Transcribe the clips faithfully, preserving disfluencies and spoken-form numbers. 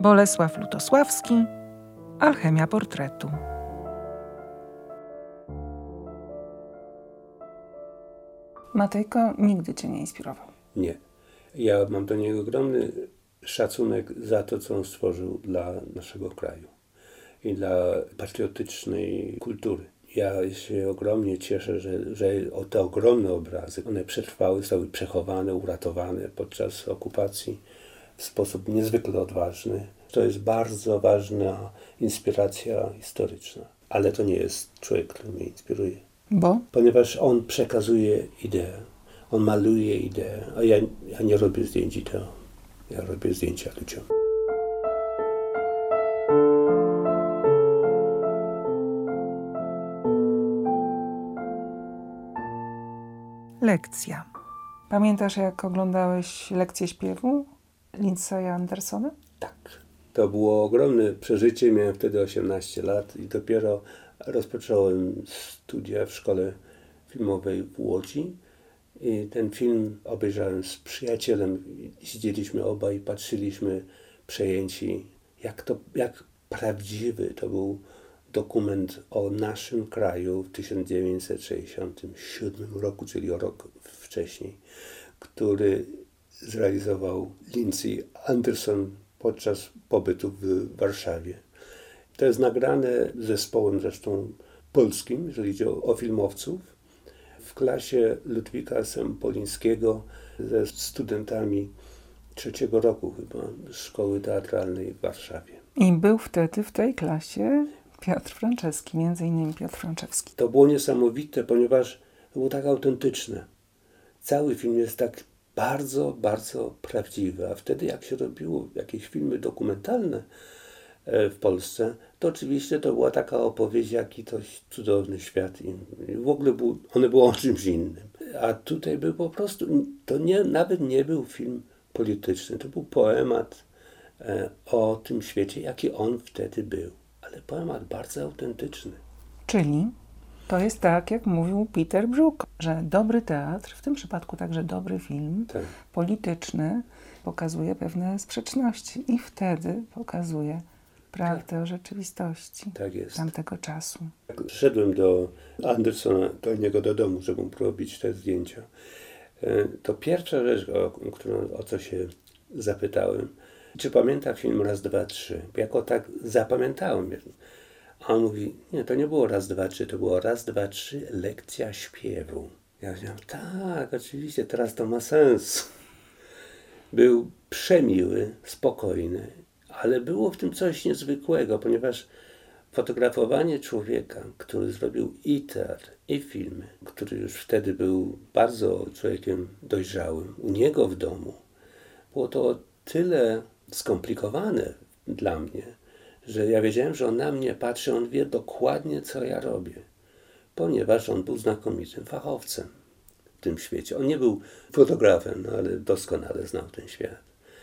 Bolesław Lutosławski, Alchemia portretu. Matejko nigdy cię nie inspirował? Nie. Ja mam do niego ogromny szacunek za to, co on stworzył dla naszego kraju i dla patriotycznej kultury. Ja się ogromnie cieszę, że, że te ogromne obrazy, one przetrwały, zostały przechowane, uratowane podczas okupacji w sposób niezwykle odważny. To jest bardzo ważna inspiracja historyczna. Ale to nie jest człowiek, który mnie inspiruje. Bo? Ponieważ on przekazuje ideę, on maluje ideę, a ja, ja nie robię zdjęć ideą. Ja robię zdjęcia ludziom. Lekcja. Pamiętasz, jak oglądałeś lekcję śpiewu Lindsaya Andersona? Tak. To było ogromne przeżycie. Miałem wtedy osiemnaście lat i dopiero rozpocząłem studia w szkole filmowej w Łodzi. I ten film obejrzałem z przyjacielem. Siedzieliśmy obaj i patrzyliśmy przejęci, jak to, jak prawdziwy to był dokument o naszym kraju w tysiąc dziewięćset sześćdziesiątym siódmym roku, czyli o rok wcześniej, który zrealizował Lindsay Anderson podczas pobytu w Warszawie. To jest nagrane zespołem zresztą polskim, jeżeli chodzi o, o filmowców, w klasie Ludwika Sempolińskiego ze studentami trzeciego roku chyba Szkoły Teatralnej w Warszawie. I był wtedy w tej klasie Piotr Franczewski, między innymi Piotr Franczewski. To było niesamowite, ponieważ to było tak autentyczne. Cały film jest tak bardzo, bardzo prawdziwy, a wtedy jak się robiło jakieś filmy dokumentalne w Polsce, to oczywiście to była taka opowieść, jaki to cudowny świat i w ogóle był, one były o czymś innym. A tutaj był po prostu, to nie, nawet nie był film polityczny, to był poemat e, o tym świecie, jaki on wtedy był. Ale poemat bardzo autentyczny. Czyli to jest tak, jak mówił Peter Brook, że dobry teatr, w tym przypadku także dobry film Tak. polityczny, pokazuje pewne sprzeczności i wtedy pokazuje prawdę tak. o rzeczywistości tak jest. tamtego czasu. Jak przyszedłem do Andersona, do niego do domu, żeby mu robić te zdjęcia, to pierwsza rzecz, o, którą, o co się zapytałem, czy pamięta film Raz, dwa, trzy? Jako tak zapamiętałem. A on mówi, nie, to nie było raz, dwa, trzy, to było raz, dwa, trzy, lekcja śpiewu. Ja powiedziałem, tak, oczywiście, teraz to ma sens. Był przemiły, spokojny, ale było w tym coś niezwykłego, ponieważ fotografowanie człowieka, który zrobił i teatr, i filmy, który już wtedy był bardzo człowiekiem dojrzałym, u niego w domu, było to tyle skomplikowane dla mnie, że ja wiedziałem, że on na mnie patrzy, on wie dokładnie, co ja robię, ponieważ on był znakomitym fachowcem w tym świecie. On nie był fotografem, no, ale doskonale znał ten świat.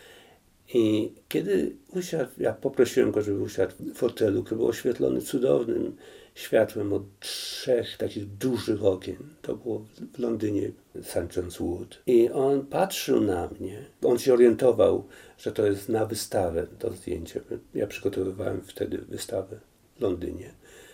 I kiedy usiadł, ja poprosiłem go, żeby usiadł w fotelu, który był oświetlony cudownym światłem od trzech takich dużych okien. To było w Londynie, Saint John's Wood. I on patrzył na mnie. On się orientował, że to jest na wystawę do zdjęcia. Ja przygotowywałem wtedy wystawę w Londynie.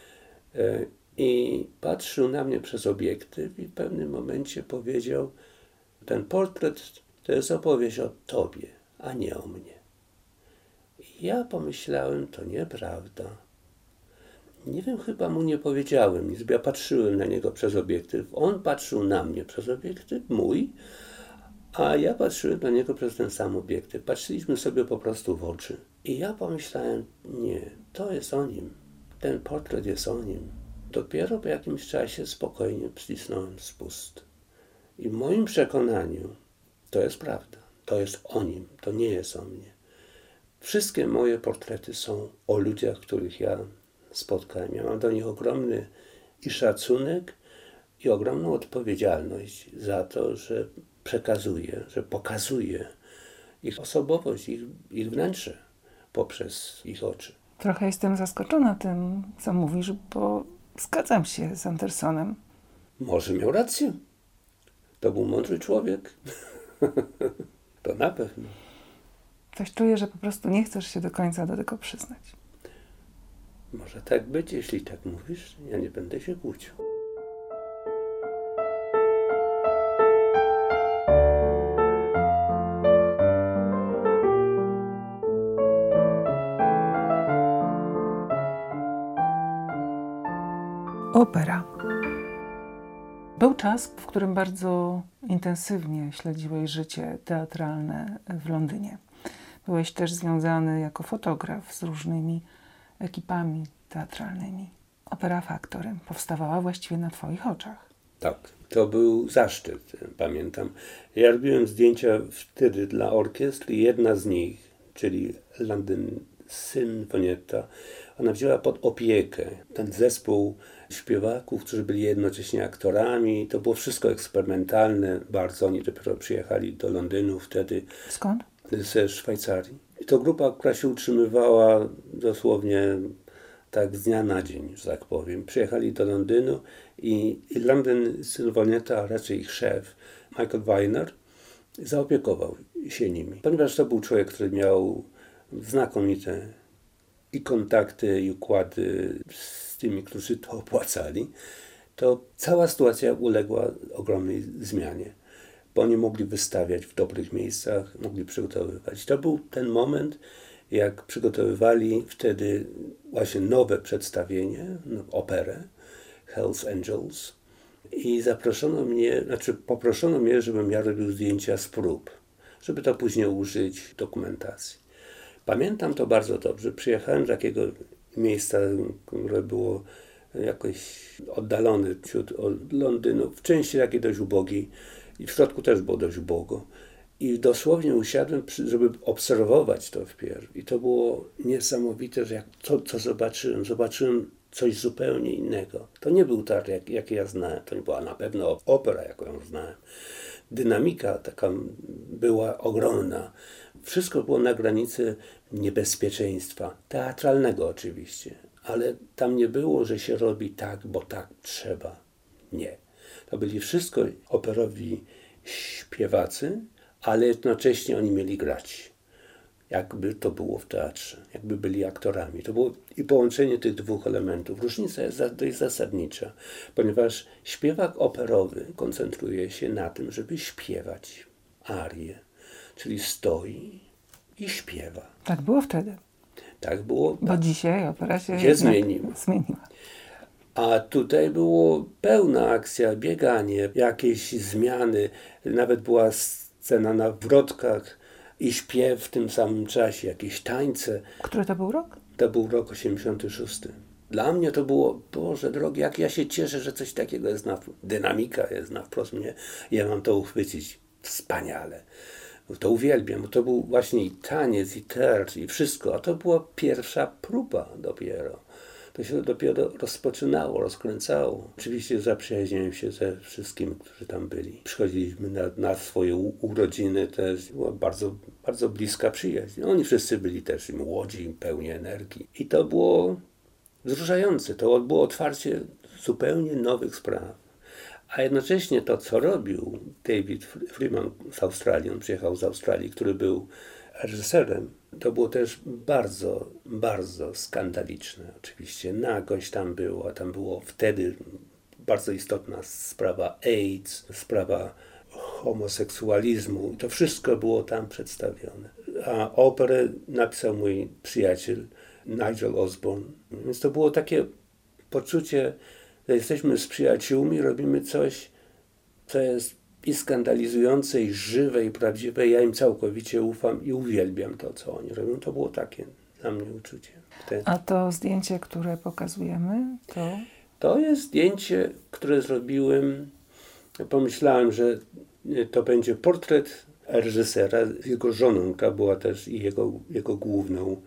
I patrzył na mnie przez obiektyw i w pewnym momencie powiedział, ten portret to jest opowieść o tobie, a nie o mnie. I ja pomyślałem, to nieprawda. Nie wiem, chyba mu nie powiedziałem nic, bo ja patrzyłem na niego przez obiektyw. On patrzył na mnie przez obiektyw mój, a ja patrzyłem na niego przez ten sam obiektyw. Patrzyliśmy sobie po prostu w oczy. I ja pomyślałem, nie, to jest o nim. Ten portret jest o nim. Dopiero po jakimś czasie spokojnie przycisnąłem spust. I w moim przekonaniu to jest prawda. To jest o nim, to nie jest o mnie. Wszystkie moje portrety są o ludziach, których ja spotkałem. Ja mam do nich ogromny i szacunek, i ogromną odpowiedzialność za to, że przekazuję, że pokazuję ich osobowość, ich, ich wnętrze poprzez ich oczy. Trochę jestem zaskoczona tym, co mówisz, bo zgadzam się z Andersonem. Może miał rację. To był mądry człowiek. To na pewno. Coś czuję, że po prostu nie chcesz się do końca do tego przyznać. Może tak być, jeśli tak mówisz, ja nie będę się kłócił. Opera. Był czas, w którym bardzo intensywnie śledziłeś życie teatralne w Londynie. Byłeś też związany jako fotograf z różnymi ekipami teatralnymi. Opera Factory powstawała właściwie na twoich oczach. Tak, to był zaszczyt, pamiętam. Ja robiłem zdjęcia wtedy dla orkiestr i jedna z nich, czyli London Sinfonietta, ona wzięła pod opiekę ten zespół śpiewaków, którzy byli jednocześnie aktorami. To było wszystko eksperymentalne bardzo. Oni dopiero przyjechali do Londynu wtedy. Skąd? Ze Szwajcarii. I to grupa, która się utrzymywała dosłownie tak z dnia na dzień, że tak powiem. Przyjechali do Londynu i, i London Sinfonietta, a raczej ich szef, Michael Weiner, zaopiekował się nimi. Ponieważ to był człowiek, który miał znakomite i kontakty, i układy z tymi, którzy to opłacali, to cała sytuacja uległa ogromnej zmianie, bo oni mogli wystawiać w dobrych miejscach, mogli przygotowywać. To był ten moment, jak przygotowywali wtedy właśnie nowe przedstawienie, operę Hell's Angels i zaproszono mnie, znaczy poproszono mnie, żebym ja robił zdjęcia z prób, żeby to później użyć w dokumentacji. Pamiętam to bardzo dobrze. Przyjechałem do takiego miejsca, które było jakoś oddalone od Londynu, w części takiej dość ubogiej i w środku też było dość ubogo. I dosłownie usiadłem, żeby obserwować to wpierw. I to było niesamowite, że jak to, co zobaczyłem, zobaczyłem coś zupełnie innego. To nie był teatr, jak, jaki ja znałem. To nie była na pewno opera, jaką ją znałem. Dynamika taka była ogromna. Wszystko było na granicy niebezpieczeństwa. Teatralnego oczywiście. Ale tam nie było, że się robi tak, bo tak trzeba. Nie. To byli wszystko operowi śpiewacy, ale jednocześnie oni mieli grać. Jakby to było w teatrze. Jakby byli aktorami. To było i połączenie tych dwóch elementów. Różnica jest dość zasadnicza, ponieważ śpiewak operowy koncentruje się na tym, żeby śpiewać arię. Czyli stoi i śpiewa. Tak było wtedy. Tak było. Bo tak. dzisiaj opera się, się zmieniła. zmieniła. A tutaj było pełna akcja, bieganie, jakieś zmiany. Nawet była scena na wrotkach i śpiew w tym samym czasie, jakieś tańce. Który to był rok? To był rok osiemdziesiąty szósty. Dla mnie to było, Boże drogi, jak ja się cieszę, że coś takiego jest na dynamika jest na wprost mnie. Ja mam to uchwycić wspaniale. To uwielbiam, bo to był właśnie i taniec, i teatr, i wszystko. A to była pierwsza próba dopiero. To się dopiero rozpoczynało, rozkręcało. Oczywiście zaprzyjaźniłem się ze wszystkimi, którzy tam byli. Przychodziliśmy na, na swoje urodziny, też była bardzo, bardzo bliska przyjaźń. Oni wszyscy byli też młodzi, pełni energii. I to było wzruszające. To było otwarcie zupełnie nowych spraw. A jednocześnie to, co robił David Freeman z Australii, on przyjechał z Australii, który był reżyserem, to było też bardzo, bardzo skandaliczne. Oczywiście nagość tam było, a tam było wtedy bardzo istotna sprawa AIDS, sprawa homoseksualizmu. I to wszystko było tam przedstawione. A operę napisał mój przyjaciel Nigel Osborne. Więc to było takie poczucie, że jesteśmy z przyjaciółmi, robimy coś, co jest i skandalizujące, i żywe, i prawdziwe. Ja im całkowicie ufam i uwielbiam to, co oni robią. To było takie dla mnie uczucie. Wtedy. A to zdjęcie, które pokazujemy, to? To jest zdjęcie, które zrobiłem. Pomyślałem, że to będzie portret reżysera z jego żoną, która była też i jego, jego główną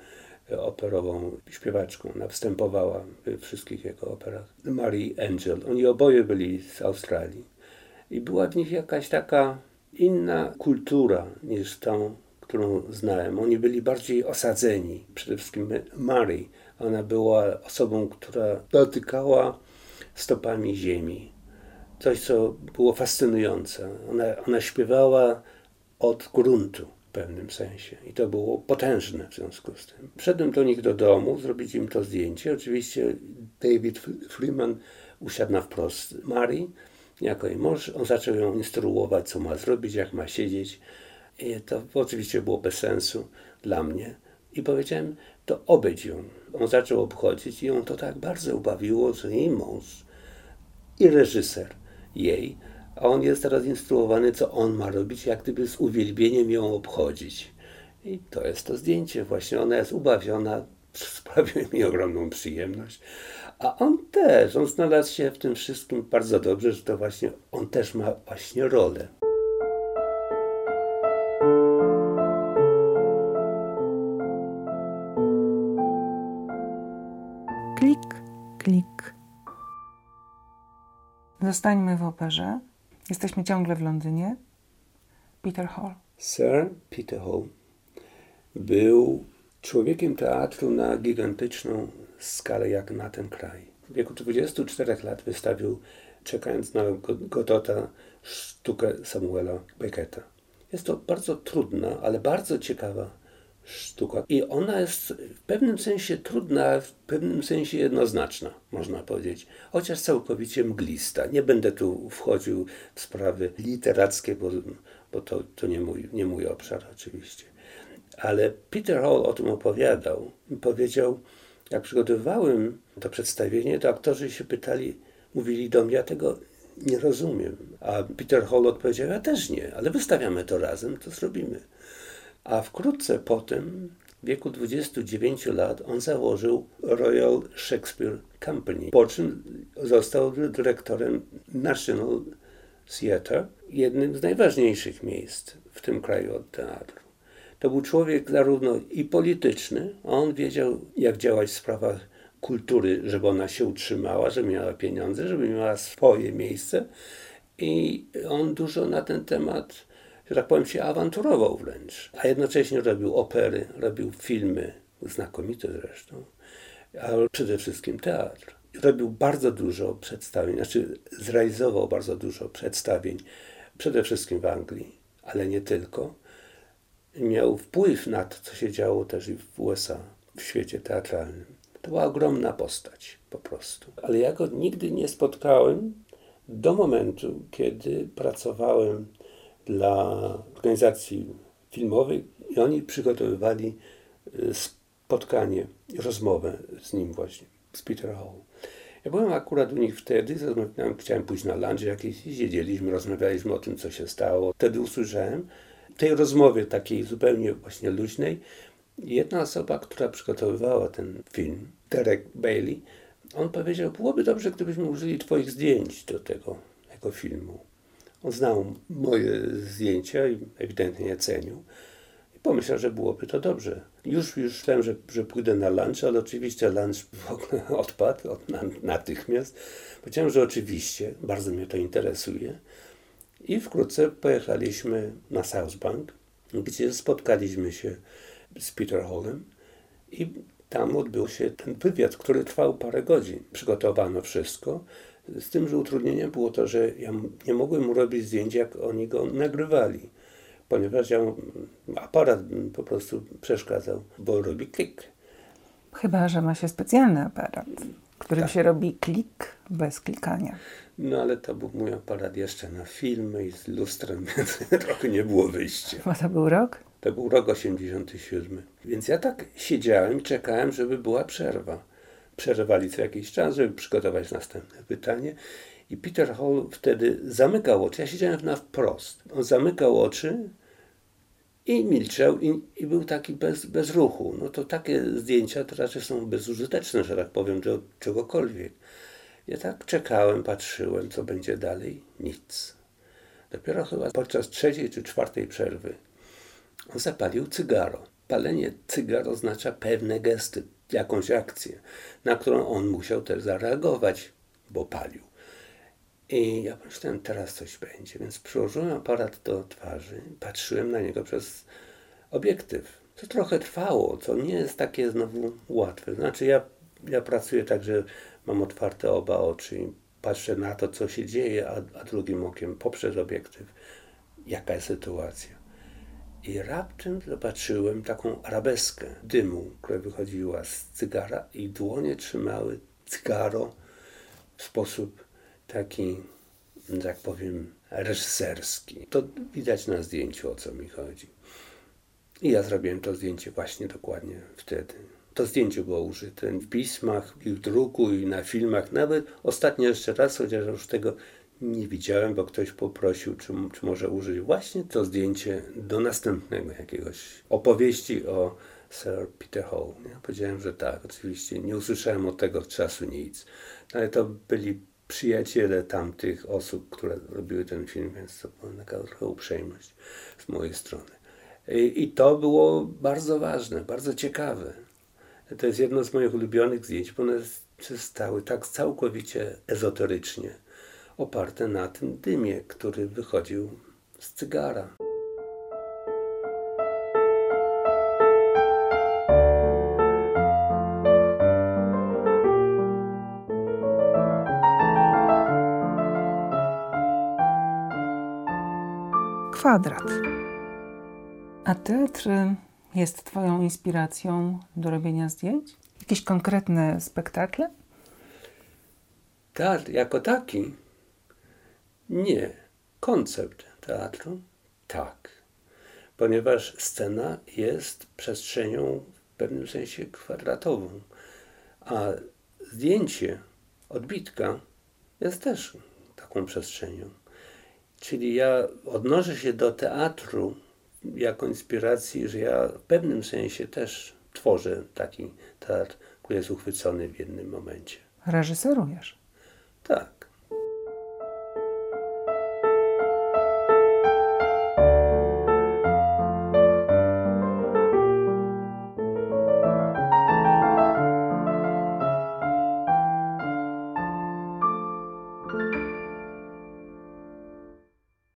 operową śpiewaczką. Ona występowała we wszystkich jego operach. Marie Angel. Oni oboje byli z Australii. I była w nich jakaś taka inna kultura niż tą, którą znałem. Oni byli bardziej osadzeni. Przede wszystkim Marie. Ona była osobą, która dotykała stopami ziemi. Coś, co było fascynujące. Ona, ona śpiewała od gruntu. w pewnym sensie. I to było potężne w związku z tym. Wszedłem do nich do domu, zrobić im to zdjęcie. Oczywiście David Freeman usiadł na wprost Marii, jako jej mąż. On zaczął ją instruować, co ma zrobić, jak ma siedzieć. I to oczywiście było bez sensu dla mnie. I powiedziałem, to obejdź ją. On zaczął obchodzić i ją to tak bardzo ubawiło, że jej mąż i reżyser jej, a on jest teraz instruowany, co on ma robić, jak gdyby z uwielbieniem ją obchodzić. I to jest to zdjęcie. Właśnie ona jest ubawiona, sprawiło mi ogromną przyjemność. A on też, on znalazł się w tym wszystkim bardzo dobrze, że to właśnie on też ma właśnie rolę. Klik, klik. Zostańmy w operze. Jesteśmy ciągle w Londynie. Peter Hall. Sir Peter Hall był człowiekiem teatru na gigantyczną skalę jak na ten kraj. W wieku dwudziestu czterech lat wystawił, czekając na Godota, sztukę Samuela Becketa. Jest to bardzo trudna, ale bardzo ciekawa sztuka. I ona jest w pewnym sensie trudna, a w pewnym sensie jednoznaczna, można powiedzieć. Chociaż całkowicie mglista. Nie będę tu wchodził w sprawy literackie, bo, bo to, to nie, mój, nie mój obszar oczywiście. Ale Peter Hall o tym opowiadał. Powiedział, jak przygotowywałem to przedstawienie, to aktorzy się pytali, mówili do mnie, ja tego nie rozumiem. A Peter Hall odpowiedział, ja też nie, ale wystawiamy to razem, to zrobimy. A wkrótce potem, w wieku dwudziestu dziewięciu lat, on założył Royal Shakespeare Company, po czym został dyrektorem National Theatre, jednym z najważniejszych miejsc w tym kraju od teatru. To był człowiek zarówno i polityczny, a on wiedział, jak działać w sprawach kultury, żeby ona się utrzymała, żeby miała pieniądze, żeby miała swoje miejsce. I on dużo na ten temat, że tak powiem, się awanturował wręcz. A jednocześnie robił opery, robił filmy, znakomite zresztą, ale przede wszystkim teatr. Robił bardzo dużo przedstawień, znaczy zrealizował bardzo dużo przedstawień, przede wszystkim w Anglii, ale nie tylko. Miał wpływ na to, co się działo też i w U S A, w świecie teatralnym. To była ogromna postać po prostu. Ale ja go nigdy nie spotkałem do momentu, kiedy pracowałem dla organizacji filmowej i oni przygotowywali spotkanie, rozmowę z nim właśnie, z Peter Hall. Ja byłem akurat u nich wtedy, chciałem pójść na lunch jakiś, siedzieliśmy, rozmawialiśmy o tym, co się stało. Wtedy usłyszałem w tej rozmowie takiej zupełnie właśnie luźnej, jedna osoba, która przygotowywała ten film, Derek Bailey, on powiedział, byłoby dobrze, gdybyśmy użyli twoich zdjęć do tego, tego filmu. On znał moje zdjęcia i ewidentnie je cenił. I pomyślał, że byłoby to dobrze. Już już myślałem, że, że pójdę na lunch, ale oczywiście lunch w ogóle odpadł od, na, natychmiast. Powiedziałem, że oczywiście, bardzo mnie to interesuje. I wkrótce pojechaliśmy na South Bank, gdzie spotkaliśmy się z Peter Hallem i tam odbył się ten wywiad, który trwał parę godzin. Przygotowano wszystko, z tym, że utrudnieniem było to, że ja nie mogłem mu robić zdjęć, jak oni go nagrywali, ponieważ ja, aparat po prostu przeszkadzał, bo robi klik. Chyba że ma się specjalny aparat, którym Tak. się robi klik bez klikania. No ale to był mój aparat jeszcze na filmy i z lustrem, więc trochę nie było wyjścia. Bo to był rok? To był rok osiemdziesiąty siódmy. Więc ja tak siedziałem i czekałem, żeby była przerwa. Przerwali co jakiś czas, żeby przygotować następne pytanie. I Peter Hall wtedy zamykał oczy. Ja siedziałem na wprost. On zamykał oczy i milczał i, i był taki bez, bez ruchu. No to takie zdjęcia to raczej są bezużyteczne, że tak powiem, do czegokolwiek. Ja tak czekałem, patrzyłem, co będzie dalej. Nic. Dopiero chyba podczas trzeciej czy czwartej przerwy on zapalił cygaro. Palenie cygar oznacza pewne gesty, jakąś akcję, na którą on musiał też zareagować, bo palił. I ja myślałem, teraz coś będzie, więc przyłożyłem aparat do twarzy, patrzyłem na niego przez obiektyw. To trochę trwało, co nie jest takie znowu łatwe. Znaczy ja, ja pracuję tak, że mam otwarte oba oczy i patrzę na to, co się dzieje, a, a drugim okiem poprzez obiektyw, jaka jest sytuacja. I raptem zobaczyłem taką arabeskę dymu, która wychodziła z cygara i dłonie trzymały cygaro w sposób taki, że tak powiem, reżyserski. To widać na zdjęciu, o co mi chodzi. I ja zrobiłem to zdjęcie właśnie dokładnie wtedy. To zdjęcie było użyte w pismach, i w druku, i na filmach. Nawet ostatnio jeszcze raz, chociaż już tego nie widziałem, bo ktoś poprosił, czy, czy może użyć właśnie to zdjęcie do następnego jakiegoś opowieści o Sir Peter Hall. Ja powiedziałem, że tak, oczywiście nie usłyszałem od tego czasu nic. Ale to byli przyjaciele tamtych osób, które robiły ten film, więc to była taka trochę uprzejmość z mojej strony. I, i to było bardzo ważne, bardzo ciekawe. To jest jedno z moich ulubionych zdjęć, bo one zostały tak całkowicie ezoterycznie oparte na tym dymie, który wychodził z cygara. Kwadrat. A teatr jest twoją inspiracją do robienia zdjęć? Jakieś konkretne spektakle? Teatr jako taki? Nie. Koncept teatru? Tak. Ponieważ scena jest przestrzenią w pewnym sensie kwadratową, a zdjęcie, odbitka jest też taką przestrzenią. Czyli ja odnoszę się do teatru jako inspiracji, że ja w pewnym sensie też tworzę taki teatr, który jest uchwycony w jednym momencie. Reżyserujesz? Tak.